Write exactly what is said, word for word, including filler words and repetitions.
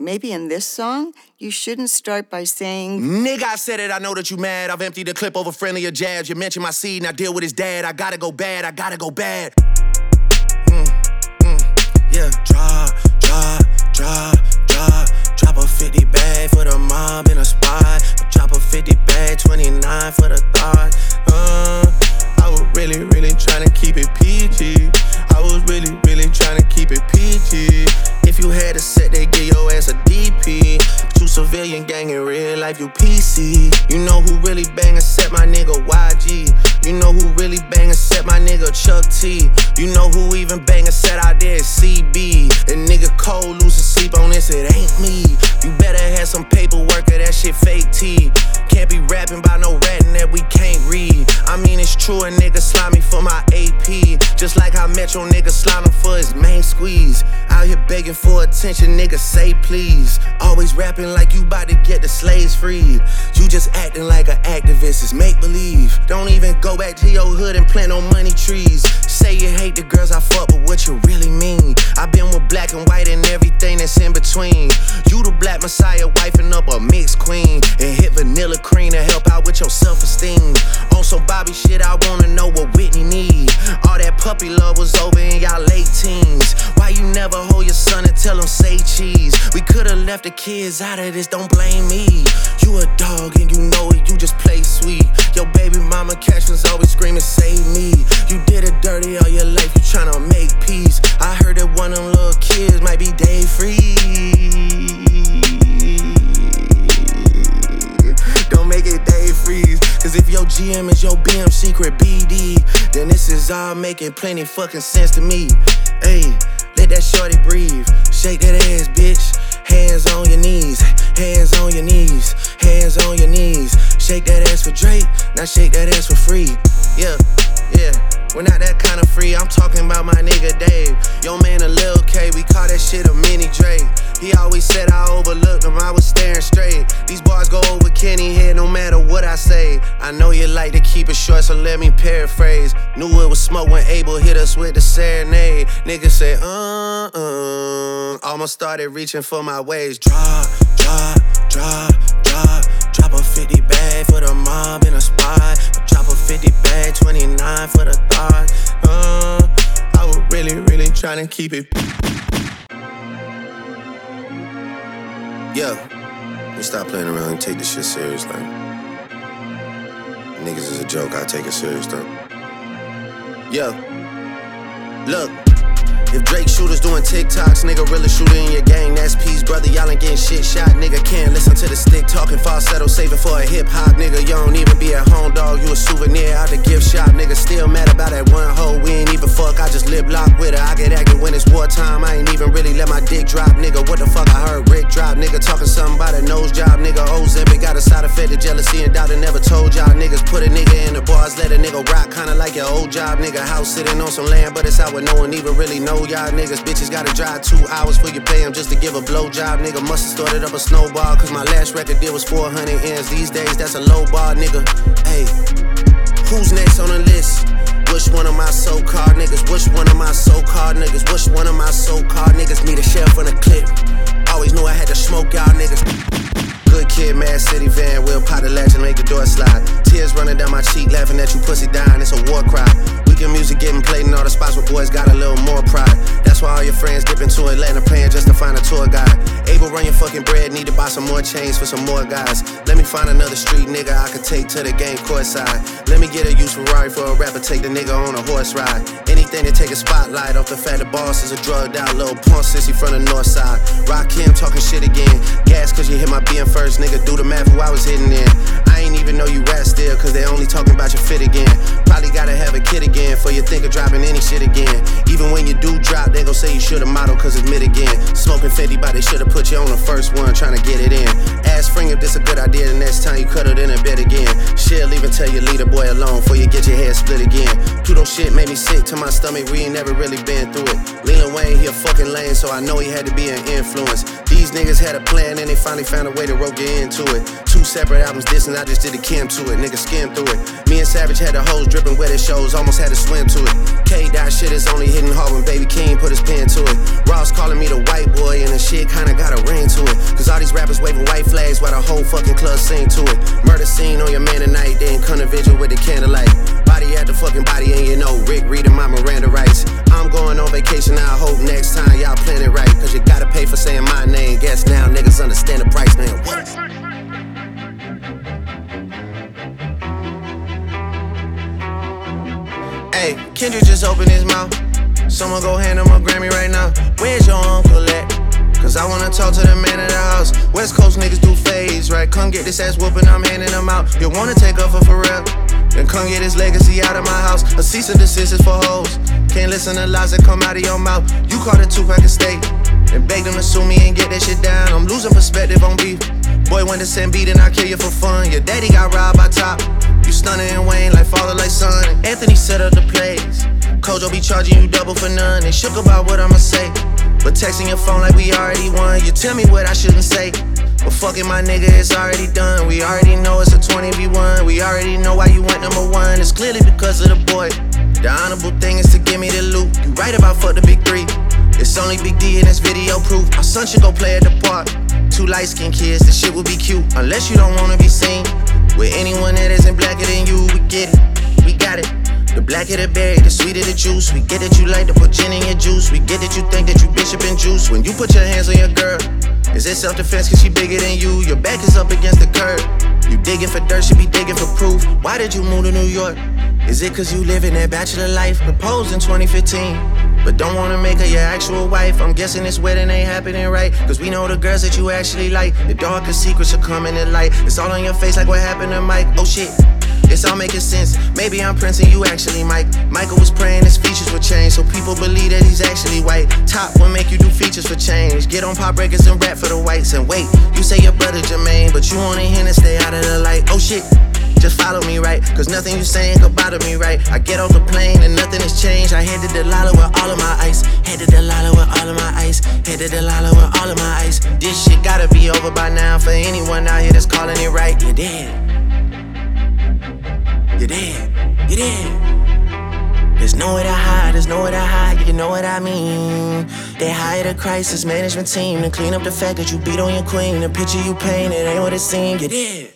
maybe in this song, you shouldn't start by saying, nigga, I said it, I know that you mad. I've emptied the clip over friendlier jabs. You mentioned my seed and I deal with his dad. I gotta go bad, I gotta go bad. Mm, mm, yeah, drop, drop, drop, drop. Drop a fifty bag for the mob in a spot. Drop a fifty bag, twenty-nine for the thought. Uh, I was really, really trying to keep it P G. I was really, really trying to keep it P G. If you had a set, they give your ass a D P. But you civilian gang in real life, you P C. You know who really bang and set my nigga Y G. You know who really bang and set my nigga Chuck T. You know who even bang and set out there is C B. And nigga Cole losing sleep on this, it ain't me. You better have some paperwork or that shit fake T. Can't be rapping by no ratting that we can't read. I mean it's true, a nigga slimy for my A P. Just like how Metro nigga slime him for his main squeeze. Out here begging for attention, nigga say please. Always rapping like you bout to get the slaves freed. You just acting like an activist, it's make believe. Don't even go back to your hood and plant no money trees. Say you hate the girls I fuck, but what you really mean? I been with black and white and everything that's in between. You the black messiah wifing up a mixed queen. And hit vanilla cream to help out with your self-esteem. On some Bobby shit, I wanna know what Whitney need. All that puppy love was over in y'all late teens. Why you never hold your son and tell him say cheese? We could've left the kids out of this, don't blame me. You a dog and you know it, you just play sweet. Your baby mama captions always screaming, save me. You did it dirty all your life, you tryna make peace. I heard that one of them little kids might be day free. Don't make it day freeze. Cause if your G M is your B M secret B D, then this is all making plenty fucking sense to me. Hey, let that shorty breathe. Shake that ass, bitch. Hands on your knees. Hands on your knees. Hands on your knees. Shake that ass for Drake. Now shake that ass for free. Yeah, yeah. We're not that kind of free, I'm talking about my nigga Dave. Yo man, a Lil K, we call that shit a mini Drake. He always said I overlooked him, I was staring straight. These bars go over Kenny head no matter what I say. I know you like to keep it short, so let me paraphrase. Knew it was smoke when Abel hit us with the serenade. Niggas say, uh-uh. Almost started reaching for my waist. Drop, drop, drop, drop. Drop a fifty bag for the mob in a spot. Drop a fifty bag, twenty-nine for the thought. Uh, I was really, really trying to keep it. Yeah, let me stop playing around and take this shit serious, like. Niggas is a joke, I take it serious though. Yeah, look. If Drake shooters doing TikToks, nigga really shooting in your gang. That's peace, brother, y'all ain't getting shit shot. Nigga can't listen to the stick talking falsetto, saving for a hip hop. Nigga, you don't even be at home, dog. You a souvenir out the gift shop. Nigga still mad about that one hoe. We ain't even fuck, I just lip lock with her. I get active when it's wartime. I ain't even really let my dick drop. Nigga, what the fuck I heard Rick drop? Nigga talking something about a nose job. Nigga, Ozempic got a side effect of jealousy and doubt. I never told y'all niggas put a nigga in the bars, let a nigga rock, kinda like your old job. Nigga, house sitting on some land, but it's out where no one even really know y'all niggas. Bitches gotta drive two hours for you pay them just to give a blowjob. Nigga must've started up a snowball, cause my last record deal was four hundred M's. These days that's a low bar, nigga. Hey, who's next on the list? Which one of my so-called niggas? Which one of my so-called niggas? Which one of my so-called niggas need a sheriff on the clip? Always knew I had to smoke y'all niggas. Good kid, Mad City van, we'll pot the latch and make the door slide. Tears running down my cheek, laughing at you pussy dying, it's a war cry. Weekend music getting played in all the spots where boys got a little more pride. That's why all your friends dip into Atlanta paying just to find a tour guide. Able run your fucking bread, need to buy some more chains for some more guys. Let me find another street nigga I could take to the game court side. Let me get a used Ferrari for a rapper, take the nigga on a horse ride. Anything to take a spotlight off the fact the boss is a drugged out little punk sissy from the north side. Rock him talking shit again. Gas cause you hit my B M first, nigga do the math who I was hitting in. I ain't even know you rap still cause they only talking about your fit again. Probably gotta have a kid again for you think of dropping any shit again. Even when you do drop, they gon' say you should've modeled cause it's mid again. Smoking fifty, but they should've put you on the first one trying to get it in. Ask Spring if this a good idea, the next time you cut it in a bed again. Shit, leave and tell your leader boy alone before you get your head split again. Pluto shit made me sick to my stomach, we ain't never really been through it. Leland Wayne, he a fucking lame, so I know he had to be an influence. These niggas had a plan and they finally found a way to rope you into it. Two separate albums dissing, I just did a Kim to it, nigga skim through it. Me and Savage had the hoes dripping wet at shows, almost had to swim to it. K-Dot shit is only hitting hard when Baby King put his pen to it. Ross calling me the white boy and the shit kinda got a ring to it. niggas, rappers waving white flags while the whole fucking club sing to it. Murder scene on your man tonight, then come to vigil with the candlelight. Body at the fucking body, and you know Rick reading my Miranda rights. I'm going on vacation, I hope next time y'all plan it right. Cause you gotta pay for saying my name. Guess now niggas understand the price, man. What? Hey, Kendrick just opened his mouth. Someone go hand him a Grammy right now. Where's your uncle at? Cause I wanna talk to the man of the house. West Coast niggas do phase, right? Come get this ass whooping, I'm handing them out. You wanna take up for Pharrell? Then come get his legacy out of my house. A cease and desist is for hoes. Can't listen to lies that come out of your mouth. You caught a two-pack of steak and begged them to sue me and get that shit down. I'm losing perspective on beef. Boy went to send beat and I kill you for fun. Your daddy got robbed by Top. You stunning and Wayne like father like son. And Anthony set up the plays. Kojo be charging you double for none. They shook about what I'ma say, but texting your phone like we already won. You tell me what I shouldn't say, but fucking my nigga, it's already done. We already know it's a twenty v one. We already know why you went number one. It's clearly because of the boy. The honorable thing is to give me the loot. You right about fuck the big three. It's only Big D and it's video proof. Our son should go play at the park. Two light-skinned kids, this shit will be cute. Unless you don't wanna be seen with anyone that isn't blacker than you. We get it, we got it. The blacker the berry, the sweeter the juice. We get that you like to put gin in your juice. We get that you think that you bishop and juice. When you put your hands on your girl, is it self-defense cause she bigger than you? Your back is up against the curb. You digging for dirt, she be digging for proof. Why did you move to New York? Is it cause you living that bachelor life? Proposed in twenty fifteen, but don't wanna make her your actual wife. I'm guessing this wedding ain't happening right, cause we know the girls that you actually like. The darkest secrets are coming to light. It's all on your face like what happened to Mike. Oh shit, it's all making sense. Maybe I'm Prince and you actually Mike. Michael was praying his features would change, so people believe that he's actually white. Top will make you do features for change. Get on pop records and rap for the whites. And wait, you say your brother Jermaine, but you only here to stay out of the light. Oh shit, just follow me right, cause nothing you saying could bother me right. I get off the plane and nothing has changed. I head to Delilah with all of my ice. Head to Delilah with all of my ice. Head to Delilah with all of my ice. This shit gotta be over by now for anyone out here that's calling it right. You're dead. You're dead. You're dead. There's nowhere to hide, there's nowhere to hide, you know what I mean. They hired a crisis management team to clean up the fact that you beat on your queen. The picture you painted ain't what it seemed. You're dead.